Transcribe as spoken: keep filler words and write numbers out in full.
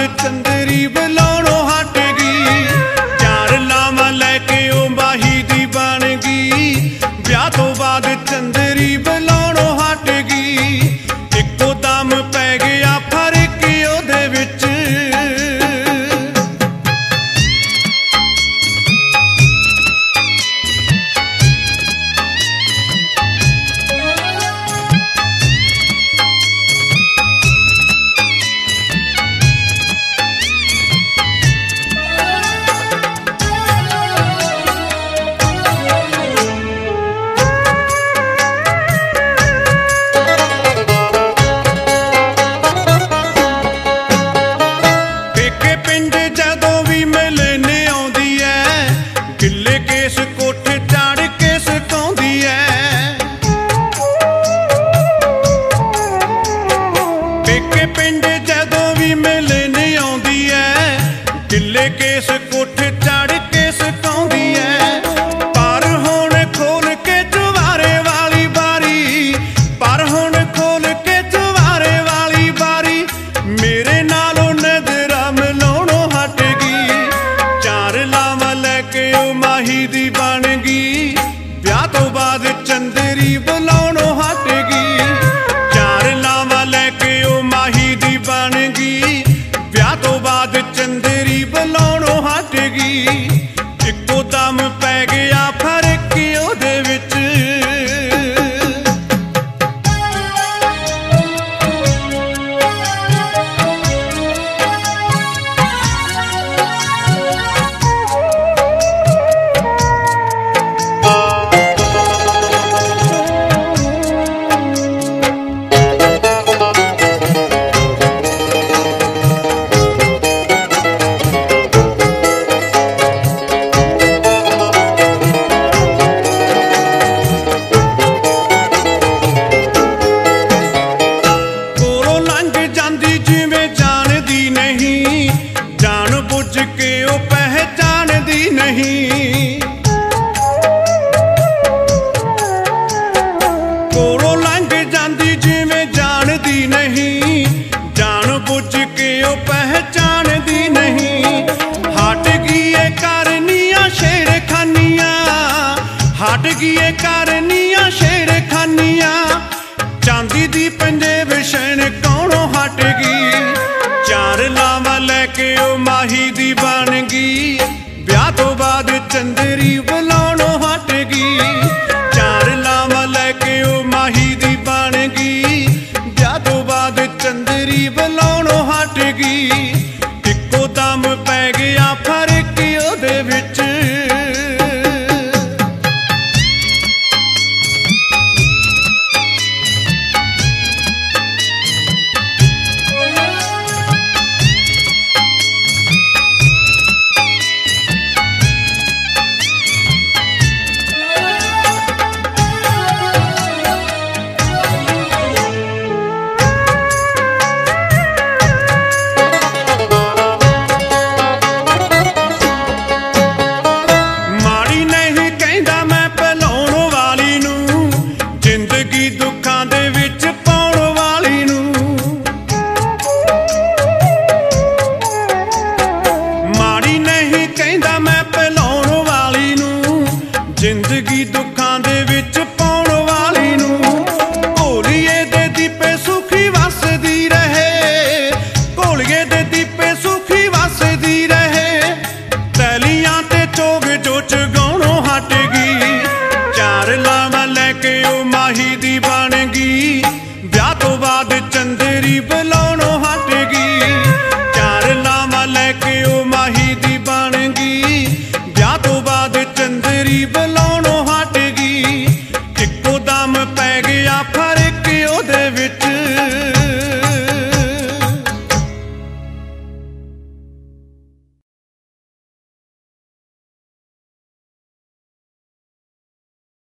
चंदरी बलाउणों हट गई। चार लावां लैके ओ माही दी बन गई। ब्याह तो बाद चंदरी बलाउणों हट गई। इक्को दम पै गया फर्क ओहदे विच। केस कोठे चढ़ के सकाउंदी है। पर हुण खोल के चुवारे वाली बारी। पर हुण खोल के चुवारे वाली बारी। मेरे नालों नजरा मिलाउणों हट गई। चार लावां लैके ओ माही दी बन गई। ब्याह तो बाद चंदरी बुलाउणों हट गई। चार लावां लैके ओ माही दी बन गई। ब्याह तो बाद चंदरी बुलाउणों हट गई। इक्को दम पै गया फर्क ओहदे विच। कोलों लंघ जांदी जिवें जानदी नहीं। जान बुझ के ओ पहचानदी नहीं। हट गई करनियां शेर खानियां। हट गई करनियां शेर खानियां। चांदी दी पंजेब शैन कौनों हट गई। चार लावां लैके ओ माही दी बन गई। ब्याह तो बाद चंदरी बुलाउणों हट गई। चार लावां लैके ओ माही दी बन गई। ब्याह तो बाद चंदरी बुलाउणों हट गई। इक्को दम पै गया फर्क ओहदे विच। जिंदगी दुखां दे विच पाउण वाली नूं। घोलिए दे दीपे सुखी वसदी रहे। घोलिए दे दीपे सुखी वसदी रहे। तैलियां ते चोग जो चगाउणों हट गई। चार लावां लैके ओ माही दी बन गई। ब्याह तो बाद चंदरी बुलाउणों हट गई। चार लावां लैके ओ माही दी बन गई। ब्याह तो बाद चंदरी बुलाउणों हट गई। इक्को दम पै गया